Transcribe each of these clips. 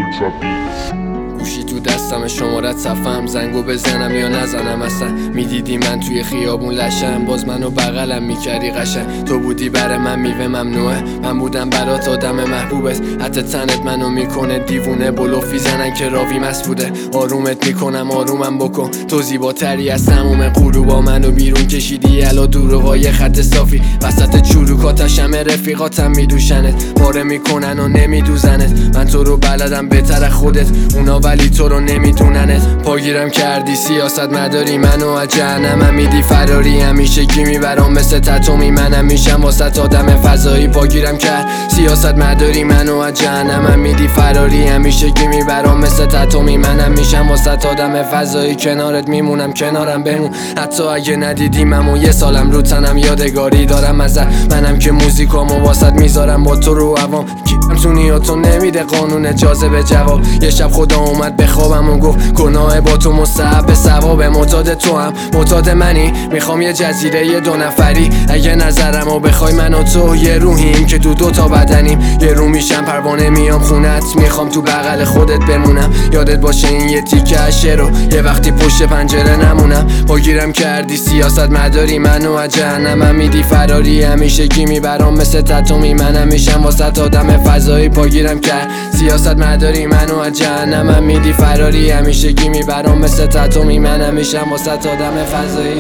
Ultra Beats. گوشی تو دستم شمارت صفم، زنگو بزنم یا نزنم اصلا. میدیدی من توی خیابون لشم، باز منو بغلم میکردی قشنگ. تو بودی برای من میوه ممنوعه، من بودم برات آدم محبوبت. حتی تنت منو میکنه دیوونه، بلوفی زنن که راوی مسعوده. آرومت میکنم آرومم بکن، تو زیباتری از تموم غروبا. منو بیرون کشیدی الا دروغای خط صافی، وسط چروکاتش همه رفیقاتم میدوشنت. پاره میکنن و نمیدوزنت، من تو رو بلدم بهتر خودت، اونا ولی تو رو نمیدوننت. پاگیرم کردی سیاست مداری، منو از جهنمم میدی فراری. همیشه گی میبرام مثل تتومی، منم میشم واسه آدم فضایی. پاگیرم کرد سیاست مداری، منو از جهنمم میدی فراری. همیشه گی میبرام مثل تتومی، منم میشم واسه آدم فضایی. کنارت میمونم کنارم بمون، حتی اگه ندیدیمم و یه سالم رو تنم یادگاری دارم ازت. منم که موزیکامو واسط میذارم با تو رو عوام. گیرم تو نیاتو نمیده قانون اجازه به جواب. یه شب خدا اومد بخوابم و گفت گناه با تو مستحب ثواب. معتاد تو هم معتاد منی، میخوام یه جزیره یه دو نفری. اگه نظرمو بخوای من و تو یه روحیم که دو تا بدنیم. یه رو میشم پروانه میام خونت، میخوام تو بغل خودت بمونم. یادت باشه این یه تیکه عشه رو یه وقتی پشت پنجره نمونم. پاگیرم کردی سیاست مداری، منو از جهنمم میدی فراری. همیشه گی میبرام مثل تتومی، منم میشم واسه آدم فضایی. پاگیرم کرد سیاست مداری، منو از جهنمم میدی فراری. همیشه گی میبرام مثل تتومی، منم میشم واسه آدم فضایی.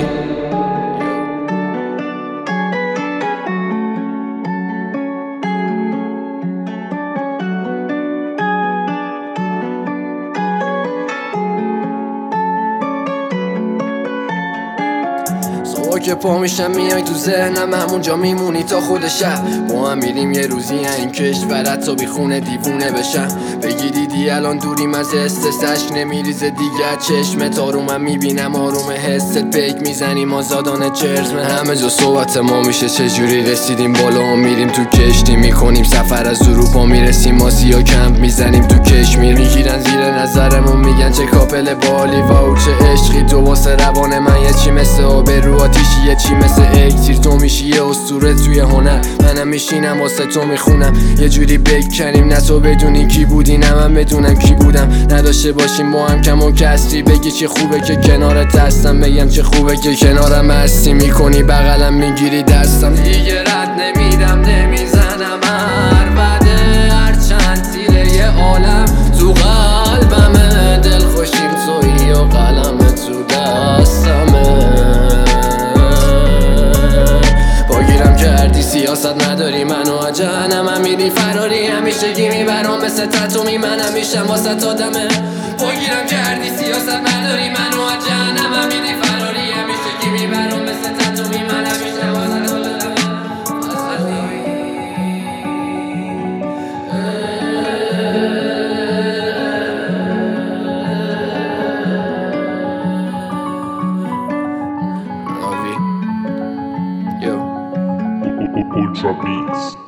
صبح که پا میشم میای تو ذهنم، همونجا میمونی تا خود شب. با هم میریم یه روزی این کشورت تا بی خونه دیوونه بشم. بگی دیدی الان دوریم از استسش، نمیریزه دیگه چشمت. آرومم میبینم آروم حست، پیک میزنیم آزادانه چرزمه. همه جا صحبت ما میشه چجوری رسیدیم بالا. میریم تو کشتی میکنیم سفر از اروپا، میرسیم آسیا کمپ میزنیم تو کشمیر. میگیرن زیر نظرمون میگن چه کاپل بالی، واو چه عشقی تو واسه روان من. یه چی مثل آبرو آتیشی، یه چی مثل اکسیر. تو میشی یه اسطوره توی هنر، منم میشینم واسه تو میخونم. یه جوری بکنیم نه تو بدونی کی بودی نه من بدونم کی بودم. نداشته باشیم با هم کم و کسری، بگی چه خوبه که کنارت هستم، بگم چه خوبه که کنارم هستی. میکنی بغلم میگیری دستم، دیگه رد نمیدم نمیزنم عربده. هرچند تیره یه عالم تو قلبمه، دل خوشیم تویی و قلم تو دستمه. پاگیرم کردی سیاست نداری، منو از جهنمم میدی فراری. همیشه گی میبرام مثل تتومی، منم میشم واسه آدمه. پاگیرم کردی سیاست نداری، منو از جهنمم میدی فراری. همیشه گی میبرام مثل تتومی، منم میشم واسه آدمه. Yo Ultra Beats.